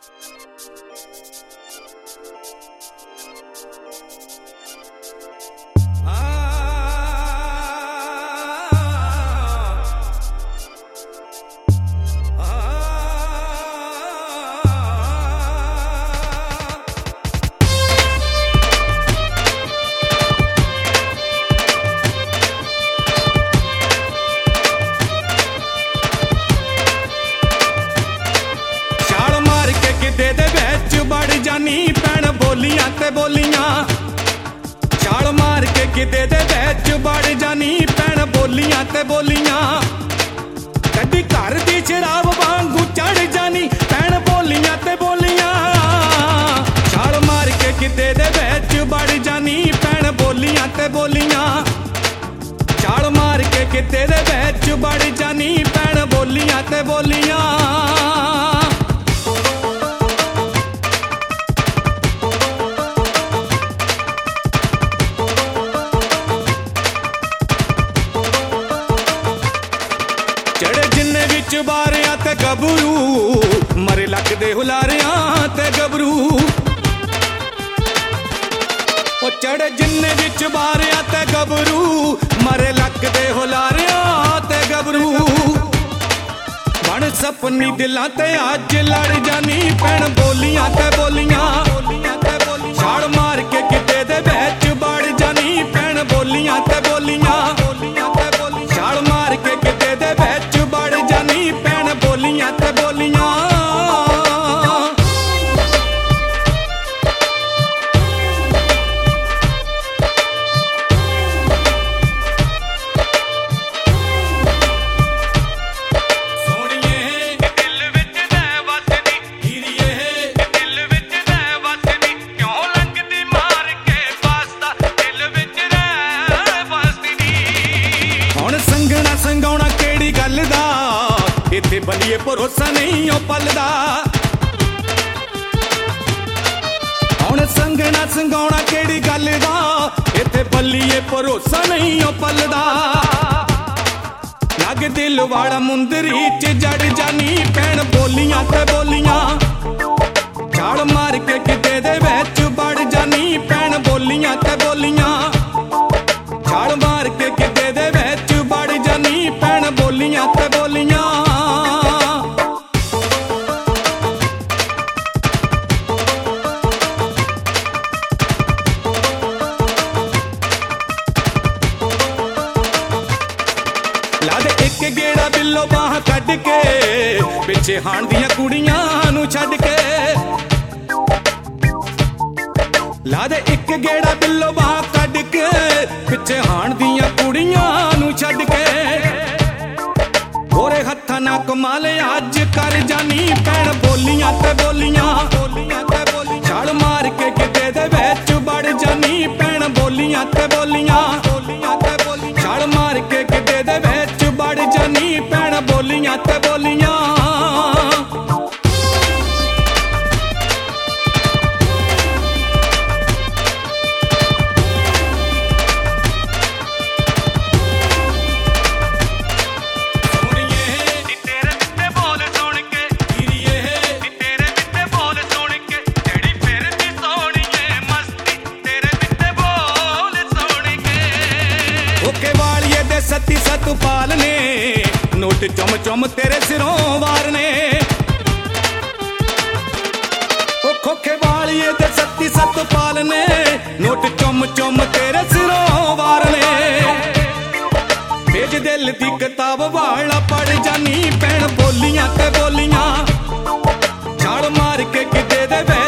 ਭੈਣ ਬੋਲੀਆਂ ਤੇ ਬੋਲੀਆਂ ਛਾਲ ਮਾਰ ਕੇ ਕਿਤੇ ਦੇ ਵਿੱਚ ਵੜ ਜਾਨੀ ਭੈਣ ਬੋਲੀਆਂ ਤੇ ਬੋਲੀਆਂ ਕਦੀ ਘਰ ਦੀ ਸ਼ਰਾਬ ਵਾਂਗੂ ਚੜ ਜਾਨੀ ਭੈਣ ਬੋਲੀਆਂ ਤੇ ਬੋਲੀਆਂ ਛਾਲ ਮਾਰ ਕੇ ਕਿਤੇ ਦੇ ਵਿੱਚ ਵੜ ਜਾਨੀ ਭੈਣ ਬੋਲੀਆਂ ਤੇ ਬੋਲੀਆਂ ਛਾਲ ਮਾਰ ਕੇ ਕਿਤੇ ਦੇ ਵਿੱਚ ਵੜ ਜਾਨੀ ਭੈਣ ਬੋਲੀਆਂ ਤੇ ਬੋਲੀਆਂ ਬਾਰਿਆਂ ਤੇ ਗੱਭਰੂ ਮਰੇ ਲੱਗਦੇ ਹੁਲਾਰਿਆਂ ਤੇ ਗੱਭਰੂ ਉਹ ਚੜੇ ਜਿੰਨੇ ਵਿੱਚ ਬਾਰਿਆਂ ਤੇ ਗੱਭਰੂ ਮਰੇ ਲੱਗਦੇ ਹੁਲਾਰਿਆਂ ਤੇ ਗੱਭਰੂ ਬਣ ਸਪਨੀ ਦਿਲਾਂ ਤੇ ਅੱਜ ਲੜ ਜਾਨੀ ਭੈਣ ਬੋਲੀਆਂ ਤੇ ਬੋਲੀਆਂ ਛਾਲ ਮਾਰ ਕੇ ਕਿਤੇ ਦੇ ਵਿੱਚ ਵੜ ਜਾਨੀ ਭੈਣ ਬੋਲੀਆਂ ਤੇ ਬੋਲੀਆਂ ਛਾਲ ਮਾਰ ਕੇ ਕਿਤੇ ਦੇ ਵਿੱਚ ਵੜ ਜਾਨੀ ਭੈਣ ਬੋਲੀਆਂ ਤੇ ਬੋਲੀਆਂ ਸੋਹਣੀਏ ਦਿਲ ਵਿੱਚ ਰਹਿ ਵਸਦੀ ਹੀਰੀਏ ਦਿਲ ਵਿੱਚ ਰਹਿ ਵਸਦੀ ਕਿਉਂ ਲੰਘਦੀ ਮਾਰ ਕੇ ਵਾਸਤਾ ਦਿਲ ਵਿੱਚ ਰਹਿ ਵਸਦੀ ਹੁਣ ਸੰਗਣਾ ਸੰਗਾਉਣਾ ਕਿਹੜੀ ਗੱਲ ਦਾ ਇੱਥੇ ਬੱਲੀਏ ਭਰੋਸਾ ਨਹੀਂ ਉਹ ਪਲਦਾ ਹੁਣ ਸੰਗਣਾ ਸੰਗਾਉਣਾ ਕਿਹੜੀ ਗੱਲ ਦਾ ਇੱਥੇ ਬੱਲੀਏ ਭਰੋਸਾ ਨਹੀਂ ਉਹ ਪਲਦਾ ਲੱਗ ਦਿਲ ਵਾਲਾ ਮੁੰਦਰੀ ਚ ਜੜ ਜਾਨੀ ਭੈਣ ਬੋਲੀਆਂ ਤੇ ਬੋਲੀਆਂ ਛਾਲ ਮਾਰ ਕੇ ਕਿਤੇ ਦੇ ਵਿੱਚ ਵੜ ਜਾਨੀ ਭੈਣ ਬੋਲੀਆਂ ਤੇ ਬੋਲੀਆਂ ਛਾਲ ਮਾਰ ਕੇ ਕਿਤੇ ਦੇ ਵਿੱਚ ਵੜ ਜਾਨੀ ਭੈਣ ਬੋਲੀਆਂ ਤੇ ਬੋਲੀਆਂ ਇੱਕ ਗੇੜਾ ਬਿੱਲੋ ਬਾਹ ਕੱਢ ਕੇ ਪਿੱਛੇ ਹਾਣ ਦੀਆਂ ਕੁੜੀਆਂ ਨੂੰ ਛੱਡ ਕੇ ਲਾ ਦੇ ਇੱਕ ਗੇੜਾ ਬਿੱਲੋ ਬਾਹ ਕੱਢ ਕੇ ਪਿੱਛੇ ਹਾਣ ਦੀਆਂ ਕੁੜੀਆਂ ਨੂੰ ਛੱਡ ਕੇ ਗੋਰੇ ਹੱਥਾਂ ਨਾਲ ਕਮਾਲ ਅੱਜ ਕਰ ਜਾਨੀ ਭੈਣ ਬੋਲੀਆਂ ਤੇ ਬੋਲੀਆਂ ਛਾਲ ਮਾਰ ਕੇ ਕਿਤੇ ਦੇ ਵਿੱਚ ਵੜ ਜਾਨੀ ਭੈਣ ਬੋਲੀਆਂ ਤੇ ਬੋਲੀਆਂ ਛਾਲ ਮਾਰ ਕੇ ਕਿਤੇ ਦੇ ਵਿੱਚ ਵੜ ਜਾਨੀ ਭੈਣ ਬੋਲੀਆਂ ਤੇ ਬੋਲੀਆਂ ਸੱਤੀ ਸਤਪਾਲ ਨੇ ਨੋਟ ਚੁੰਮ ਚੁੰਮ ਤੇਰੇ ਸਿਰੋਂ ਵਾਰ ਨੇ ਉਹ ਖੋਖੇ ਵਾਲੀਏ ਤੇ ਸੱਤੀ ਸਤਪਾਲ ਨੇ ਨੋਟ ਚੁੰਮ ਚੁੰਮ ਤੇਰੇ ਸਿਰੋਂ ਵਾਰ ਨੇ ਭੇਜ ਦਿਲ ਦੀ ਕਿਤਾਬ ਵਾਲਾ ਪੜ ਜਾਨੀ ਭੈਣ ਬੋਲੀਆਂ ਤੇ ਬੋਲੀਆਂ ਛਾਲ ਮਾਰ ਕੇ ਕਿਤੇ ਦੇ